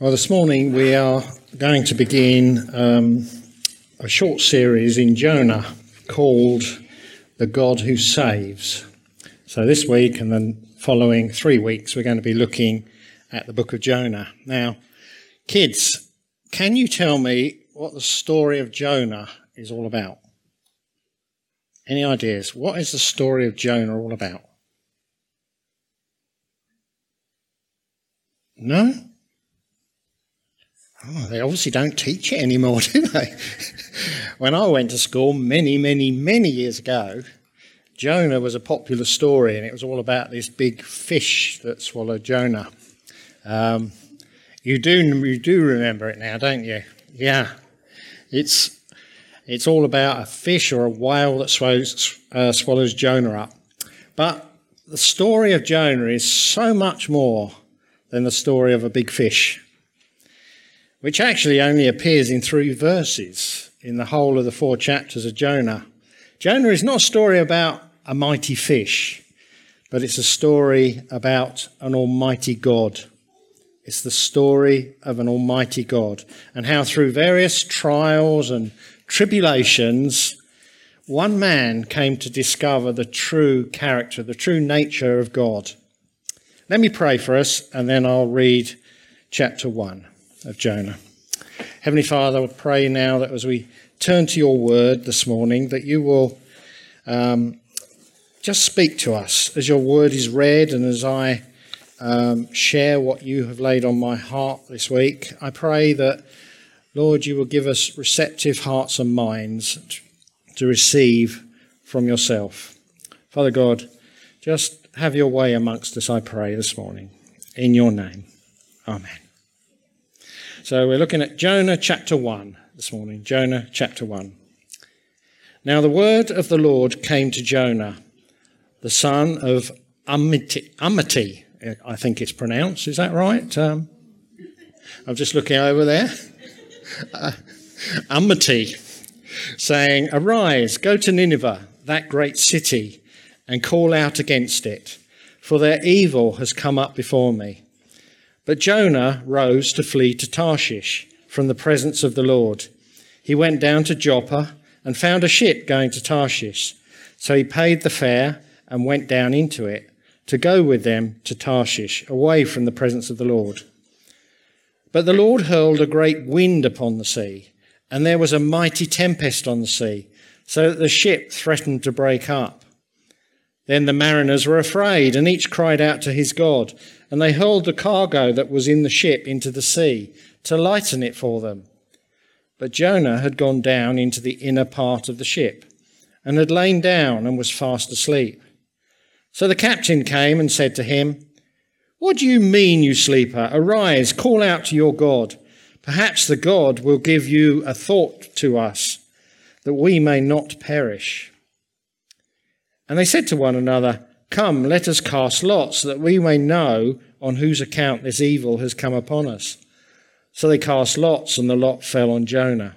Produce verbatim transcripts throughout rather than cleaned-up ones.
Well, this morning we are going to begin um, a short series in Jonah called The God Who Saves. So this week and then following three weeks we're going to be looking at the book of Jonah. Now, kids, can you tell me what the story of Jonah is all about? Any ideas? What is the story of Jonah all about? No? Oh, they obviously don't teach it anymore, do they? When I went to school many, many, many years ago, Jonah was a popular story, and it was all about this big fish that swallowed Jonah. Um, you do you do remember it now, don't you? Yeah. It's it's all about a fish or a whale that swallows, uh, swallows Jonah up. But the story of Jonah is so much more than the story of a big fish, which actually only appears in three verses in the whole of the four chapters of Jonah. Jonah is not a story about a mighty fish, but it's a story about an almighty God. It's the story of an almighty God, and how through various trials and tribulations, one man came to discover the true character, the true nature of God. Let me pray for us, and then I'll read chapter one of Jonah. Heavenly Father, I pray now that as we turn to your word this morning, that you will um, just speak to us as your word is read, and as I um, share what you have laid on my heart this week. I pray that, Lord, you will give us receptive hearts and minds to receive from yourself. Father God, just have your way amongst us, I pray, this morning. In your name. Amen. So we're looking at Jonah chapter one this morning. Jonah chapter one. Now the word of the Lord came to Jonah, the son of Amittai, Amittai, I think it's pronounced. Is that right? Um, I'm just looking over there. Uh, Amittai, saying, "Arise, go to Nineveh, that great city, and call out against it, for their evil has come up before me." But Jonah rose to flee to Tarshish from the presence of the Lord. He went down to Joppa and found a ship going to Tarshish. So he paid the fare and went down into it to go with them to Tarshish, away from the presence of the Lord. But the Lord hurled a great wind upon the sea, and there was a mighty tempest on the sea, so that the ship threatened to break up. Then the mariners were afraid, and each cried out to his God, and they hurled the cargo that was in the ship into the sea to lighten it for them. But Jonah had gone down into the inner part of the ship, and had lain down and was fast asleep. So the captain came and said to him, "What do you mean, you sleeper? Arise, call out to your God. Perhaps the God will give you a thought to us, that we may not perish." And they said to one another, "Come, let us cast lots, so that we may know on whose account this evil has come upon us." So they cast lots, and the lot fell on Jonah.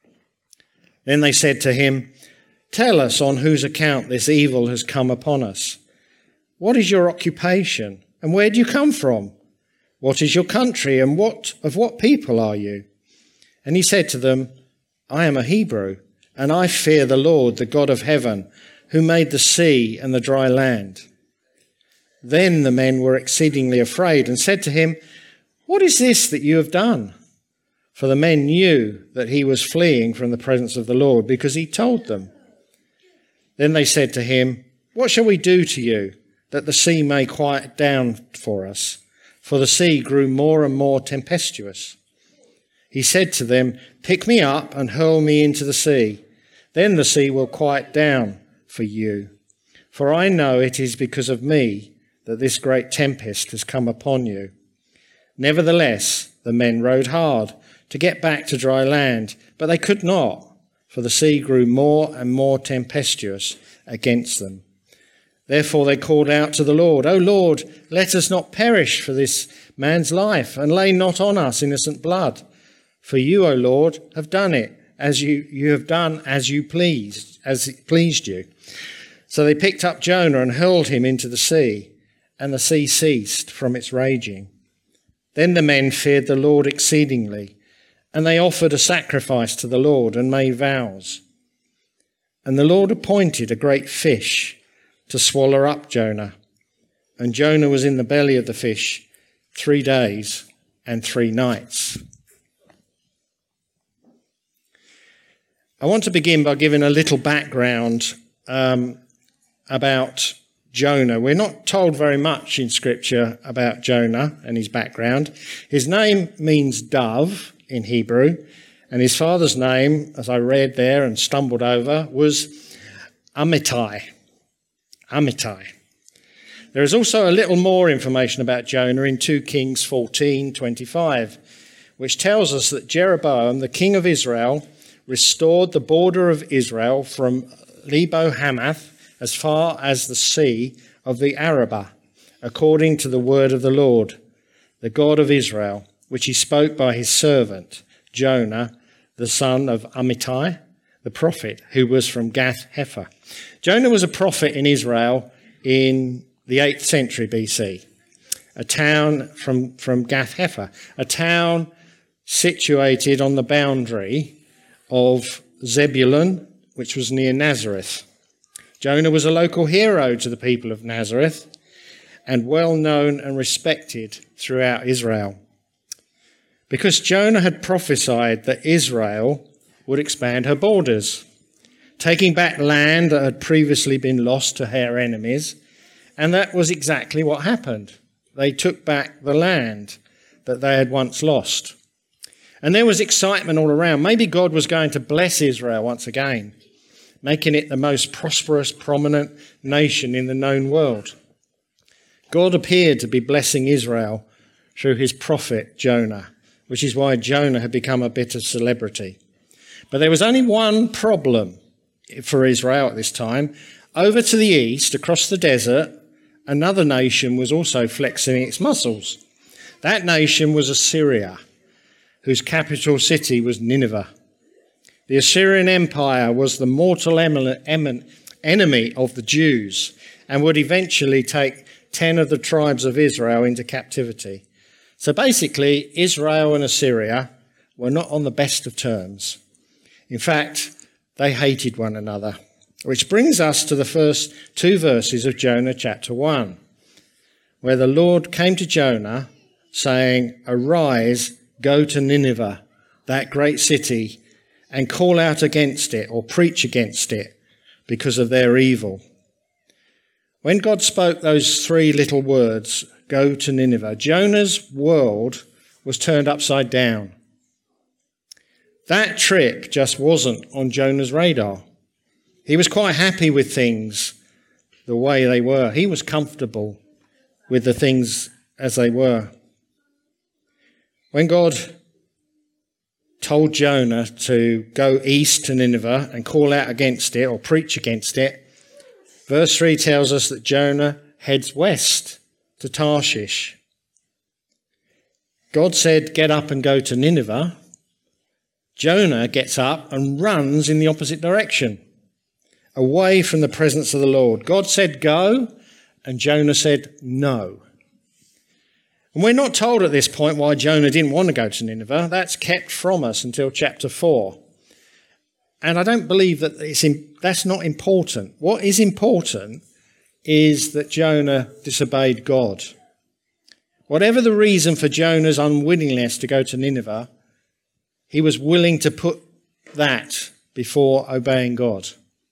Then they said to him, "Tell us on whose account this evil has come upon us. What is your occupation, and where do you come from? What is your country, and what of what people are you?" And he said to them, "I am a Hebrew, and I fear the Lord, the God of heaven, who made the sea and the dry land." Then the men were exceedingly afraid and said to him, "What is this that you have done?" For the men knew that he was fleeing from the presence of the Lord, because he told them. Then they said to him, "What shall we do to you, that the sea may quiet down for us?" For the sea grew more and more tempestuous. He said to them, "Pick me up and hurl me into the sea. Then the sea will quiet down for you. For I know it is because of me that this great tempest has come upon you." Nevertheless, the men rowed hard to get back to dry land, but they could not, for the sea grew more and more tempestuous against them. Therefore they called out to the Lord, "O Lord, let us not perish for this man's life, and lay not on us innocent blood. For you, O Lord, have done it, as you, you have done as you pleased, as it pleased you." So they picked up Jonah and hurled him into the sea, and the sea ceased from its raging. Then the men feared the Lord exceedingly, and they offered a sacrifice to the Lord and made vows. And the Lord appointed a great fish to swallow up Jonah. And Jonah was in the belly of the fish three days and three nights. I want to begin by giving a little background um, about Jonah. We're not told very much in Scripture about Jonah and his background. His name means dove in Hebrew, and his father's name, as I read there and stumbled over, was Amittai. Amittai. There is also a little more information about Jonah in Second Kings fourteen twenty-five, which tells us that Jeroboam, the king of Israel, restored the border of Israel from Lebo Hamath as far as the sea of the Arabah, according to the word of the Lord, the God of Israel, which he spoke by his servant Jonah, the son of Amittai, the prophet, who was from Gath-hepher. Jonah was a prophet in Israel in the eighth century B C, a town from, from Gath-hepher, a town situated on the boundary of Zebulun, which was near Nazareth. Jonah was a local hero to the people of Nazareth and well known and respected throughout Israel, because Jonah had prophesied that Israel would expand her borders, taking back land that had previously been lost to her enemies, and that was exactly what happened. They took back the land that they had once lost. And there was excitement all around. Maybe God was going to bless Israel once again, making it the most prosperous, prominent nation in the known world. God appeared to be blessing Israel through his prophet Jonah, which is why Jonah had become a bit of celebrity. But there was only one problem for Israel at this time. Over to the east, across the desert, another nation was also flexing its muscles. That nation was Assyria, whose capital city was Nineveh. The Assyrian Empire was the mortal enemy of the Jews and would eventually take ten of the tribes of Israel into captivity. So basically, Israel and Assyria were not on the best of terms. In fact, they hated one another, which brings us to the first two verses of Jonah chapter one, where the Lord came to Jonah saying, "Arise, go to Nineveh, that great city, and call out against it," or preach against it, because of their evil. When God spoke those three little words, go to Nineveh, Jonah's world was turned upside down. That trip just wasn't on Jonah's radar. He was quite happy with things the way they were. He was comfortable with the things as they were. When God told Jonah to go east to Nineveh and call out against it or preach against it, verse three tells us that Jonah heads west to Tarshish. God said, "Get up and go to Nineveh." Jonah gets up and runs in the opposite direction, away from the presence of the Lord. God said, "Go," and Jonah said, "No." And we're not told at this point why Jonah didn't want to go to Nineveh. That's kept from us until chapter four. And I don't believe that it's in, that's not important. What is important is that Jonah disobeyed God. Whatever the reason for Jonah's unwillingness to go to Nineveh, he was willing to put that before obeying God.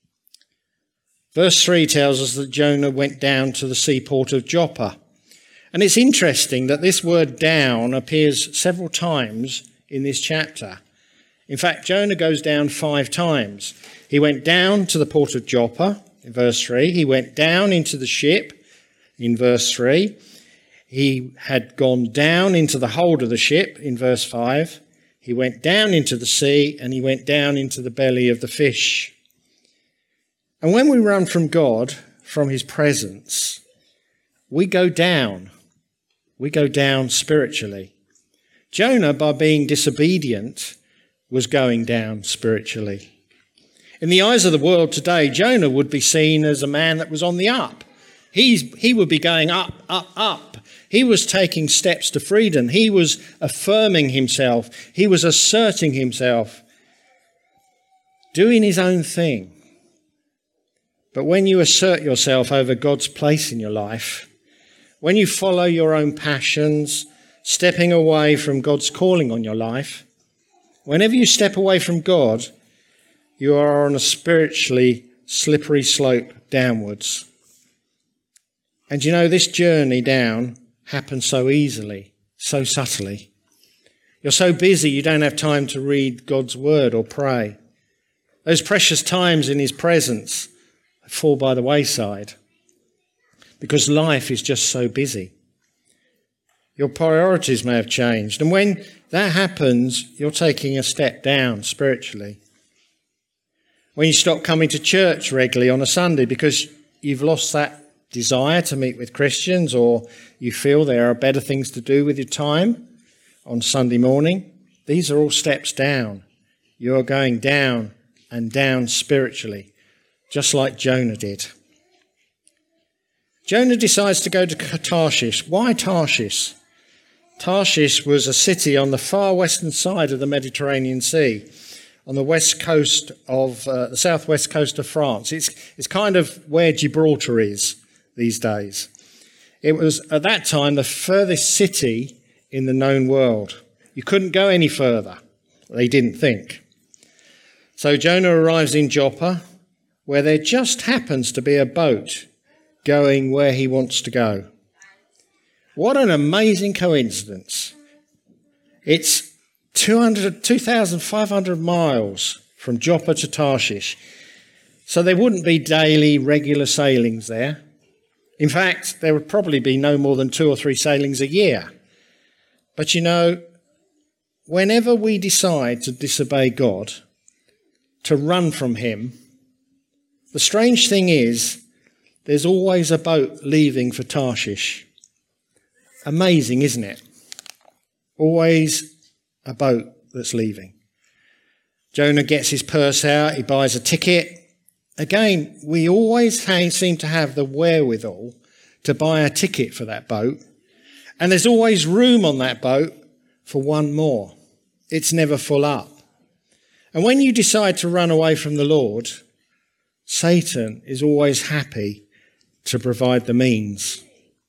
Verse three tells us that Jonah went down to the seaport of Joppa. And it's interesting that this word "down" appears several times in this chapter. In fact, Jonah goes down five times. He went down to the port of Joppa in verse three. He went down into the ship in verse three. He had gone down into the hold of the ship in verse five. He went down into the sea, and he went down into the belly of the fish. And when we run from God, from his presence, we go down. We go down spiritually. Jonah, by being disobedient, was going down spiritually. In the eyes of the world today, Jonah would be seen as a man that was on the up. He's, he would be going up, up, up. He was taking steps to freedom. He was affirming himself. He was asserting himself, doing his own thing. But when you assert yourself over God's place in your life, when you follow your own passions, stepping away from God's calling on your life, whenever you step away from God, you are on a spiritually slippery slope downwards. And you know, this journey down happens so easily, so subtly. You're so busy you don't have time to read God's word or pray. Those precious times in his presence fall by the wayside because life is just so busy. Your priorities may have changed. And when that happens, you're taking a step down spiritually. When you stop coming to church regularly on a Sunday because you've lost that desire to meet with Christians, or you feel there are better things to do with your time on Sunday morning, these are all steps down. You're going down and down spiritually, just like Jonah did. Jonah decides to go to Tarshish. Why Tarshish? Tarshish was a city on the far western side of the Mediterranean Sea, on the west coast of uh, the southwest coast of France. It's, it's kind of where Gibraltar is these days. It was at that time the furthest city in the known world. You couldn't go any further. They didn't think. So Jonah arrives in Joppa, where there just happens to be a boat going where he wants to go. What an amazing coincidence. It's two hundred, two thousand five hundred miles from Joppa to Tarshish. So there wouldn't be daily regular sailings there. In fact, there would probably be no more than two or three sailings a year. But you know, whenever we decide to disobey God, to run from him, the strange thing is there's always a boat leaving for Tarshish. Amazing, isn't it? Always a boat that's leaving. Jonah gets his purse out, he buys a ticket. Again, we always seem to have the wherewithal to buy a ticket for that boat. And there's always room on that boat for one more. It's never full up. And when you decide to run away from the Lord, Satan is always happy to provide the means.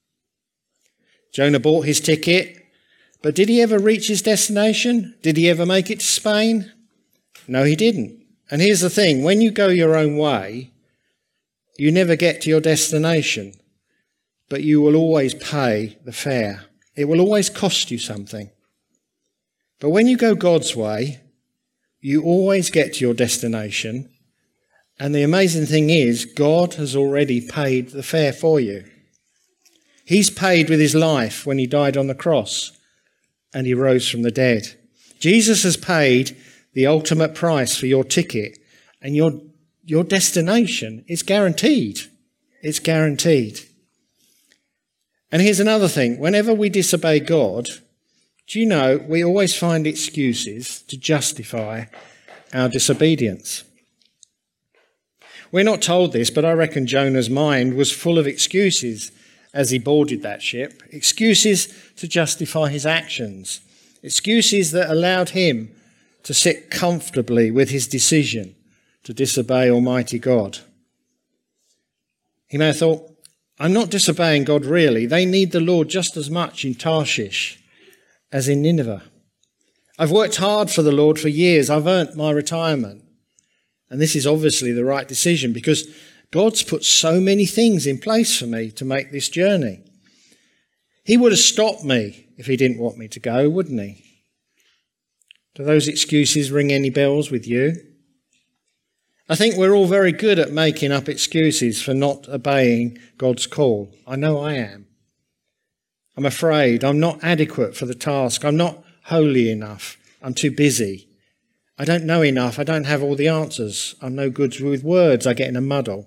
Jonah bought his ticket, but did he ever reach his destination? Did he ever make it to Spain? No, he didn't. And here's the thing, when you go your own way, you never get to your destination, but you will always pay the fare. It will always cost you something. But when you go God's way, you always get to your destination. And the amazing thing is, God has already paid the fare for you. He's paid with his life when he died on the cross and he rose from the dead. Jesus has paid the ultimate price for your ticket, and your, your destination is guaranteed. It's guaranteed. And here's another thing. Whenever we disobey God, do you know, we always find excuses to justify our disobedience. We're not told this, but I reckon Jonah's mind was full of excuses as he boarded that ship. Excuses to justify his actions. Excuses that allowed him to sit comfortably with his decision to disobey Almighty God. He may have thought, I'm not disobeying God really. They need the Lord just as much in Tarshish as in Nineveh. I've worked hard for the Lord for years. I've earned my retirement. And this is obviously the right decision because God's put so many things in place for me to make this journey. He would have stopped me if he didn't want me to go, wouldn't he? Do those excuses ring any bells with you? I think we're all very good at making up excuses for not obeying God's call. I know I am. I'm afraid I'm not adequate for the task. I'm not holy enough. I'm too busy. I don't know enough. I don't have all the answers. I'm no good with words. I get in a muddle.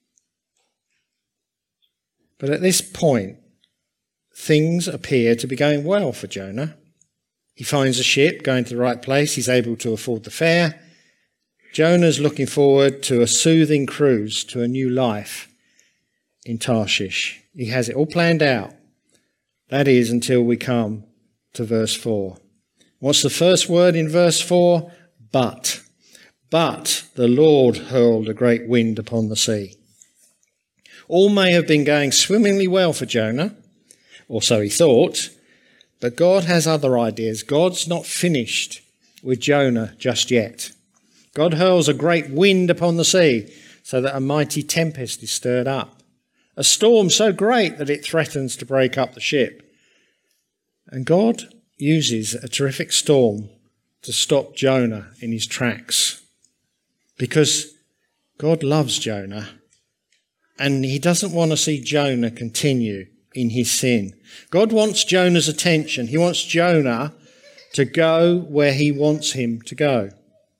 But at this point, things appear to be going well for Jonah. He finds a ship going to the right place. He's able to afford the fare. Jonah's looking forward to a soothing cruise to a new life in Tarshish. He has it all planned out. That is, until we come to verse four. What's the first word in verse four? But. But the Lord hurled a great wind upon the sea. All may have been going swimmingly well for Jonah, or so he thought, but God has other ideas. God's not finished with Jonah just yet. God hurls a great wind upon the sea so that a mighty tempest is stirred up, a storm so great that it threatens to break up the ship. And God uses a terrific storm to stop Jonah in his tracks, because God loves Jonah and he doesn't want to see Jonah continue in his sin. God wants Jonah's attention. He wants Jonah to go where he wants him to go.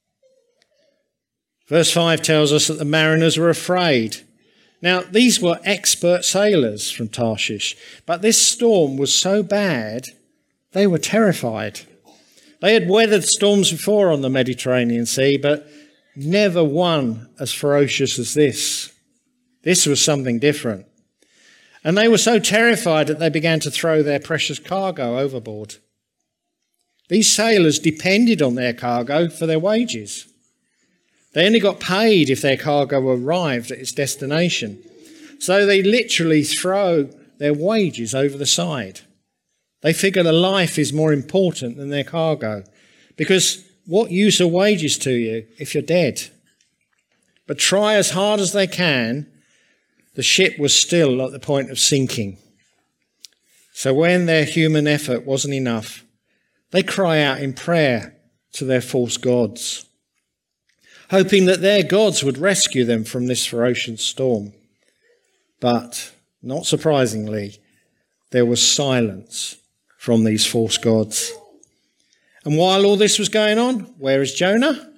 Verse five tells us that the mariners were afraid. Now, these were expert sailors from Tarshish, but this storm was so bad, they were terrified. They had weathered storms before on the Mediterranean Sea, but never one as ferocious as this. This was something different. And they were so terrified that they began to throw their precious cargo overboard. These sailors depended on their cargo for their wages. They only got paid if their cargo arrived at its destination. So they literally throw their wages over the side. They figure their life is more important than their cargo, because what use are wages to you if you're dead? But try as hard as they can, the ship was still at the point of sinking. So when their human effort wasn't enough, they cry out in prayer to their false gods, hoping that their gods would rescue them from this ferocious storm. But, not surprisingly, there was silence from these false gods. And while all this was going on, where is Jonah?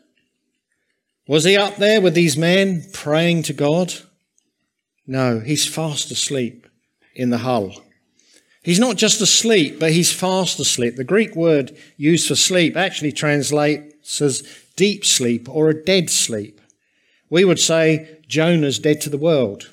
Was he up there with these men praying to God? No, he's fast asleep in the hull. He's not just asleep, but he's fast asleep. The Greek word used for sleep actually translates as deep sleep or a dead sleep. We would say Jonah's dead to the world.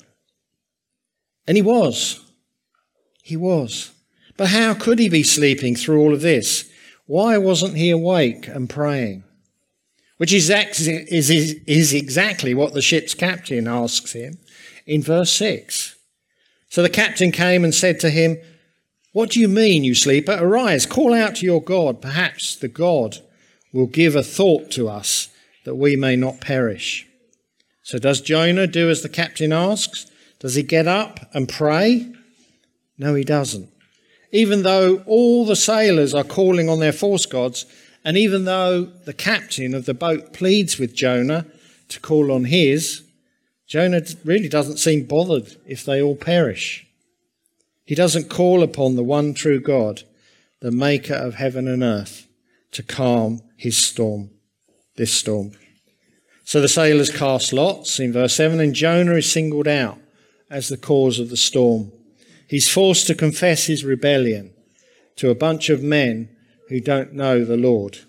And he was. He was. But how could he be sleeping through all of this? Why wasn't he awake and praying? Which is, is, is exactly what the ship's captain asks him in verse six. So the captain came and said to him, "What do you mean, you sleeper? Arise, call out to your God. Perhaps the God will give a thought to us that we may not perish." So does Jonah do as the captain asks? Does he get up and pray? No, he doesn't. Even though all the sailors are calling on their false gods, and even though the captain of the boat pleads with Jonah to call on his, Jonah really doesn't seem bothered if they all perish. He doesn't call upon the one true God, the maker of heaven and earth, to calm his storm, this storm. So the sailors cast lots in verse seven, and Jonah is singled out as the cause of the storm. He's forced to confess his rebellion to a bunch of men who don't know the Lord.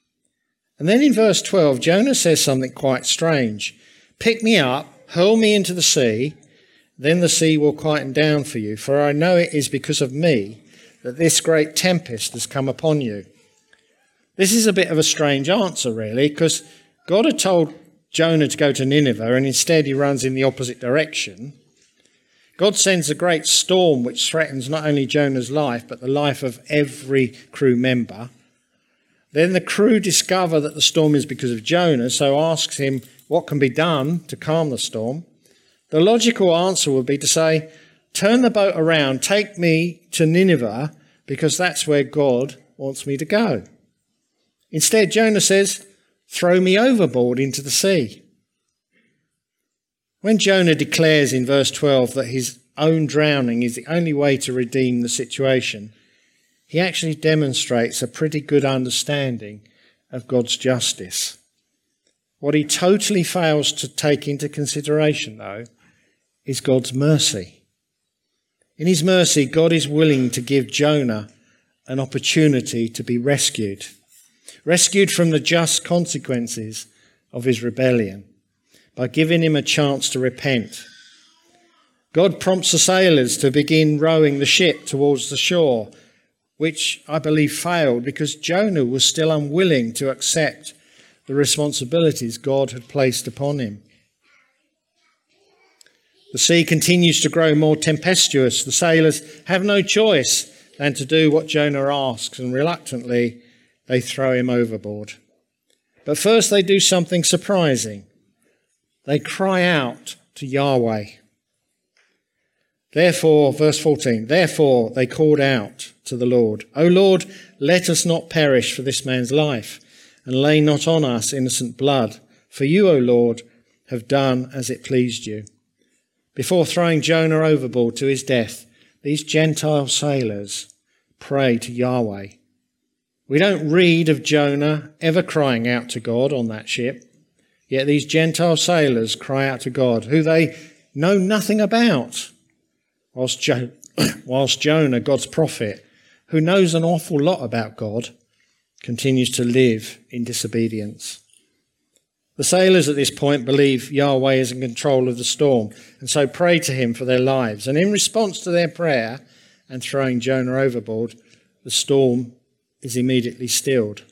And then in verse twelve, Jonah says something quite strange. "Pick me up, hurl me into the sea, then the sea will quieten down for you, for I know it is because of me that this great tempest has come upon you." This is a bit of a strange answer, really, because God had told Jonah to go to Nineveh, and instead he runs in the opposite direction. God sends a great storm which threatens not only Jonah's life, but the life of every crew member. Then the crew discover that the storm is because of Jonah, so asks him what can be done to calm the storm. The logical answer would be to say, turn the boat around, take me to Nineveh, because that's where God wants me to go. Instead, Jonah says, throw me overboard into the sea. When Jonah declares in verse twelve that his own drowning is the only way to redeem the situation, he actually demonstrates a pretty good understanding of God's justice. What he totally fails to take into consideration, though, is God's mercy. In his mercy, God is willing to give Jonah an opportunity to be rescued, rescued from the just consequences of his rebellion, by giving him a chance to repent. God prompts the sailors to begin rowing the ship towards the shore, which I believe failed because Jonah was still unwilling to accept the responsibilities God had placed upon him. The sea continues to grow more tempestuous. The sailors have no choice than to do what Jonah asks, and reluctantly they throw him overboard. But first they do something surprising. They cry out to Yahweh. Therefore, verse fourteen, therefore they called out to the Lord, O Lord, let us not perish for this man's life, and lay not on us innocent blood. For you, O Lord, have done as it pleased you. Before throwing Jonah overboard to his death, these Gentile sailors pray to Yahweh. We don't read of Jonah ever crying out to God on that ship, yet these Gentile sailors cry out to God, who they know nothing about, whilst, jo- whilst Jonah, God's prophet, who knows an awful lot about God, continues to live in disobedience. The sailors at this point believe Yahweh is in control of the storm and so pray to him for their lives. And in response to their prayer and throwing Jonah overboard, the storm is immediately stilled.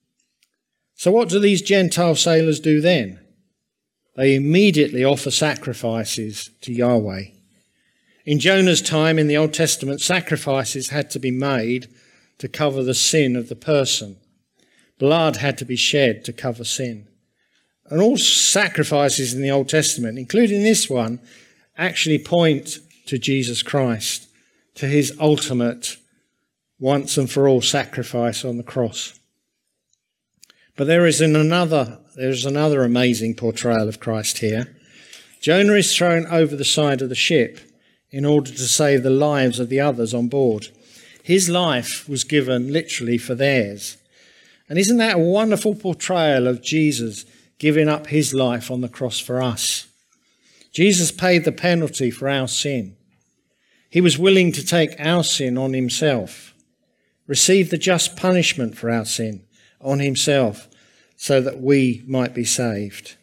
So what do these Gentile sailors do then? They immediately offer sacrifices to Yahweh. In Jonah's time in the Old Testament, sacrifices had to be made to cover the sin of the person. Blood had to be shed to cover sin. And all sacrifices in the Old Testament, including this one, actually point to Jesus Christ, to his ultimate once and for all sacrifice on the cross. But there is an another, there is another amazing portrayal of Christ here. Jonah is thrown over the side of the ship in order to save the lives of the others on board. His life was given literally for theirs. And isn't that a wonderful portrayal of Jesus giving up his life on the cross for us? Jesus paid the penalty for our sin. He was willing to take our sin on himself, receive the just punishment for our sin on himself, so that we might be saved.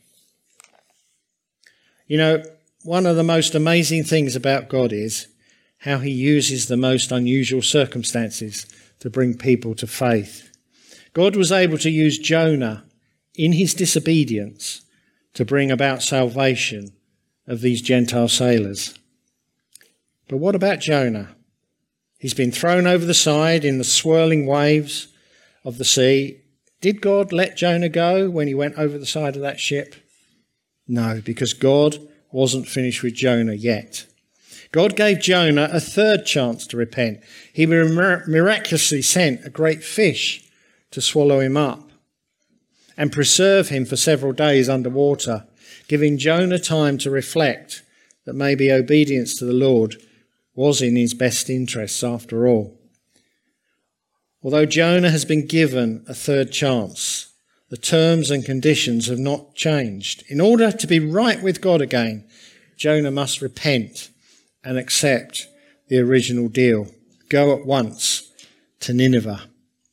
You know, one of the most amazing things about God is how he uses the most unusual circumstances to bring people to faith. God was able to use Jonah in his disobedience to bring about salvation of these Gentile sailors. But what about Jonah? He's been thrown over the side in the swirling waves of the sea. Did God let Jonah go when he went over the side of that ship? No, because God wasn't finished with Jonah yet. God gave Jonah a third chance to repent. He miraculously sent a great fish to swallow him up and preserve him for several days underwater, giving Jonah time to reflect that maybe obedience to the Lord was in his best interests after all. Although Jonah has been given a third chance, the terms and conditions have not changed. In order to be right with God again, Jonah must repent and accept the original deal. Go at once to Nineveh.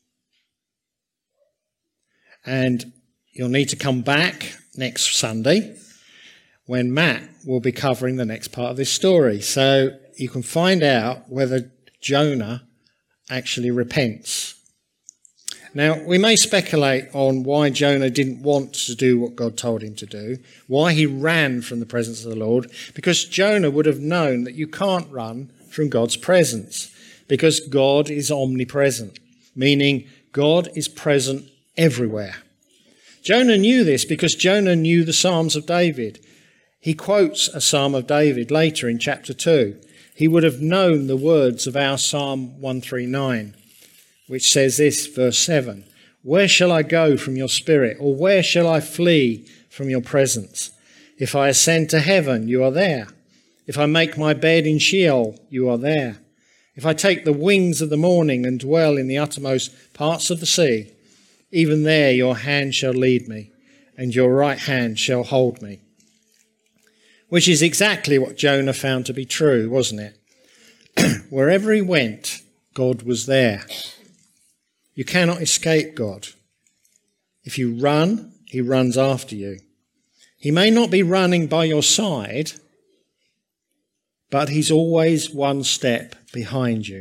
And you'll need to come back next Sunday when Matt will be covering the next part of this story. So you can find out whether Jonah actually repents. Now, we may speculate on why Jonah didn't want to do what God told him to do, why he ran from the presence of the Lord, because Jonah would have known that you can't run from God's presence, because God is omnipresent, meaning God is present everywhere. Jonah knew this because Jonah knew the Psalms of David. He quotes a Psalm of David later in chapter two. He would have known the words of our Psalm one thirty-nine, which says this, verse seven, "Where shall I go from your spirit, or where shall I flee from your presence? If I ascend to heaven, you are there. If I make my bed in Sheol, you are there. If I take the wings of the morning and dwell in the uttermost parts of the sea, even there your hand shall lead me, and your right hand shall hold me." Which is exactly what Jonah found to be true, wasn't it? Wherever he went, God was there. You cannot escape God. If you run, he runs after you. He may not be running by your side, but he's always one step behind you,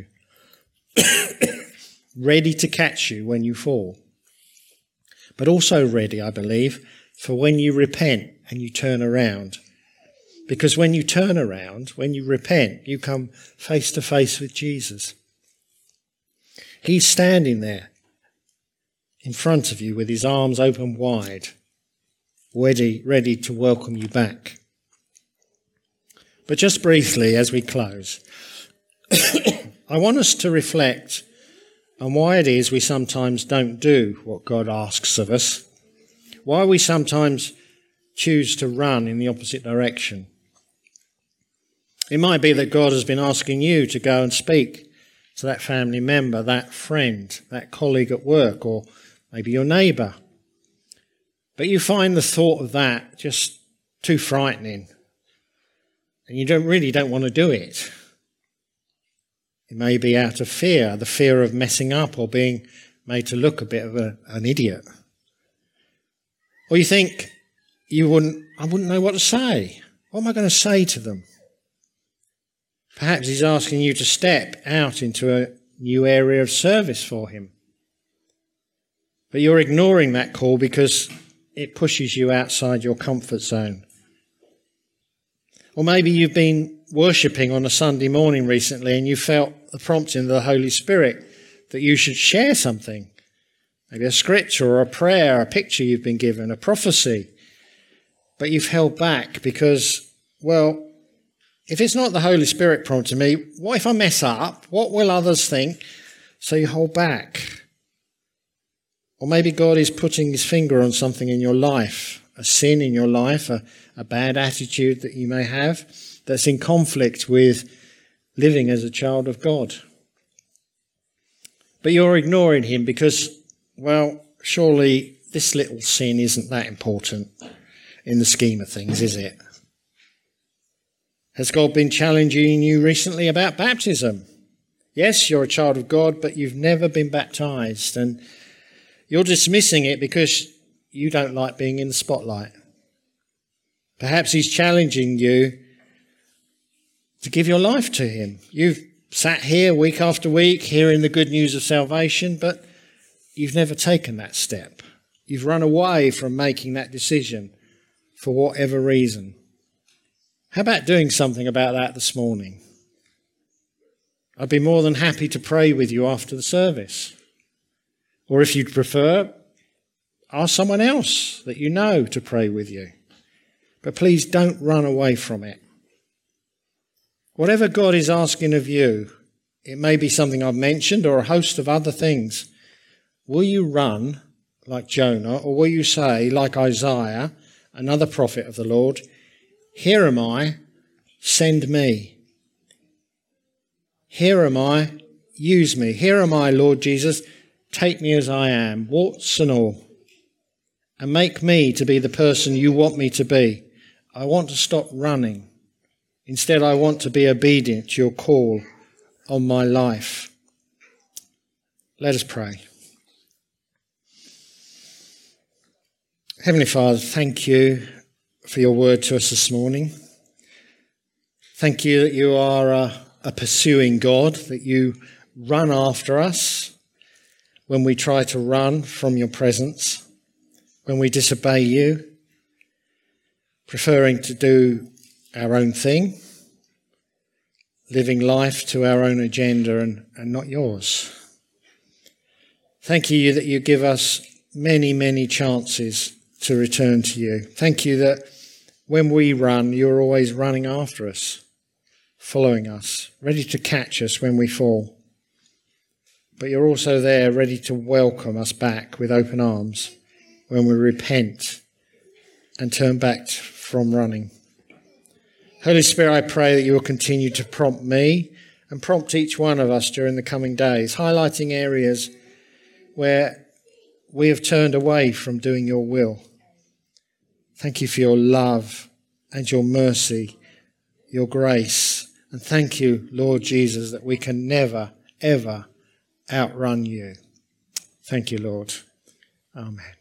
ready to catch you when you fall, but also ready, I believe, for when you repent and you turn around. Because when you turn around, when you repent, you come face to face with Jesus. He's standing there in front of you with his arms open wide, ready, ready to welcome you back. But just briefly as we close, I want us to reflect on why it is we sometimes don't do what God asks of us, why we sometimes choose to run in the opposite direction. It might be that God has been asking you to go and speak to that family member, that friend, that colleague at work, or maybe your neighbour. But you find the thought of that just too frightening, and you don't really don't want to do it. It may be out of fear, the fear of messing up or being made to look a bit of a, an idiot. Or you think, you wouldn't, I wouldn't know what to say. What am I going to say to them? Perhaps he's asking you to step out into a new area of service for him. But you're ignoring that call because it pushes you outside your comfort zone. Or maybe you've been worshipping on a Sunday morning recently and you felt the prompting of the Holy Spirit that you should share something. Maybe a scripture or a prayer, a picture you've been given, a prophecy. But you've held back because, well, if it's not the Holy Spirit prompting me, what if I mess up? What will others think? So you hold back. Or maybe God is putting his finger on something in your life, a sin in your life, a, a bad attitude that you may have that's in conflict with living as a child of God. But you're ignoring him because, well, surely this little sin isn't that important in the scheme of things, is it? Has God been challenging you recently about baptism? Yes, you're a child of God, but you've never been baptized, and you're dismissing it because you don't like being in the spotlight. Perhaps he's challenging you to give your life to him. You've sat here week after week hearing the good news of salvation, but you've never taken that step. You've run away from making that decision for whatever reason. How about doing something about that this morning? I'd be more than happy to pray with you after the service. Or if you'd prefer, ask someone else that you know to pray with you. But please don't run away from it. Whatever God is asking of you, it may be something I've mentioned or a host of other things. Will you run like Jonah, or will you say, like Isaiah, another prophet of the Lord, "Here am I, send me. Here am I, use me. Here am I, Lord Jesus, take me as I am, warts and all, and make me to be the person you want me to be. I want to stop running. Instead, I want to be obedient to your call on my life." Let us pray. Heavenly Father, thank you for your word to us this morning. Thank you that you are a, a pursuing God, that you run after us when we try to run from your presence, when we disobey you, preferring to do our own thing, living life to our own agenda and, and not yours. Thank you that you give us many, many chances to return to you. Thank you that when we run, you're always running after us, following us, ready to catch us when we fall. But you're also there ready to welcome us back with open arms when we repent and turn back from running. Holy Spirit, I pray that you will continue to prompt me and prompt each one of us during the coming days, highlighting areas where we have turned away from doing your will. Thank you for your love and your mercy, your grace. And thank you, Lord Jesus, that we can never, ever outrun you. Thank you, Lord. Amen.